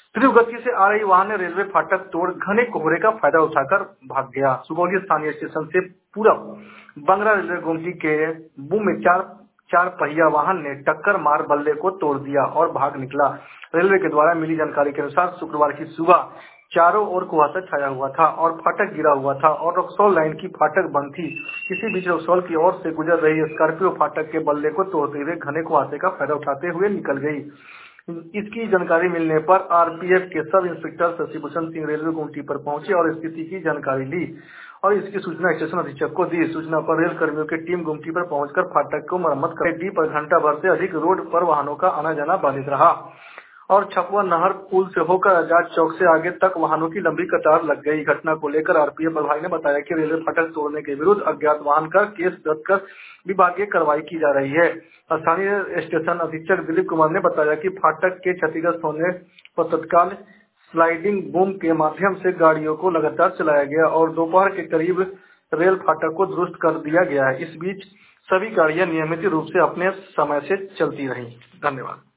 तीव्र गति से आ रही वाहन ने रेलवे फाटक तोड़ घने कोहरे का फायदा उठाकर भाग गया। सुगौली स्थानीय स्टेशन से पूरब बंगरा रेलवे गुमटी के बूम में चार पहिया वाहन ने टक्कर मार बल्ले को तोड़ दिया और भाग निकला। रेलवे के द्वारा मिली जानकारी के अनुसार शुक्रवार की सुबह चारों ओर कुहासा छाया हुआ था और फाटक गिरा हुआ था और रक्सौल लाइन की फाटक बंद थी। इसी बीच रक्सौल की ओर से गुजर रही स्कॉर्पियो फाटक के बल्ले को तोड़ते हुए घने कुहासे का फायदा उठाते हुए निकल गई। इसकी जानकारी मिलने पर आरपीएफ के sub inspector Shashibhushan Singh railway गुमटी पर पहुंचे और स्थिति की जानकारी ली और इसकी सूचना स्टेशन अधीक्षक को दी। सूचना पर रेल कर्मियों की टीम गुमटी पर पहुंचकर फाटक को मरम्मत कर डी पर घंटा भर से अधिक रोड पर वाहनों का आना जाना बाधित रहा और छपवा नहर पुल से होकर आजाद चौक से आगे तक वाहनों की लंबी कतार लग गई। घटना को लेकर आरपीएफ प्रभारी ने बताया कि रेलवे फाटक तोड़ने के विरुद्ध अज्ञात वाहन का केस दर्ज कर विभागीय कार्रवाई की जा रही है। स्थानीय स्टेशन अधीक्षक दिलीप कुमार ने बताया कि फाटक के क्षतिग्रस्त होने पर तत्काल स्लाइडिंग बूम के माध्यम से गाड़ियों को लगातार चलाया गया और दोपहर के करीब रेल फाटक को दुरुस्त कर दिया गया। इस बीच सभी गाड़ियां नियमित रूप से अपने समय से चलती रहीं। धन्यवाद।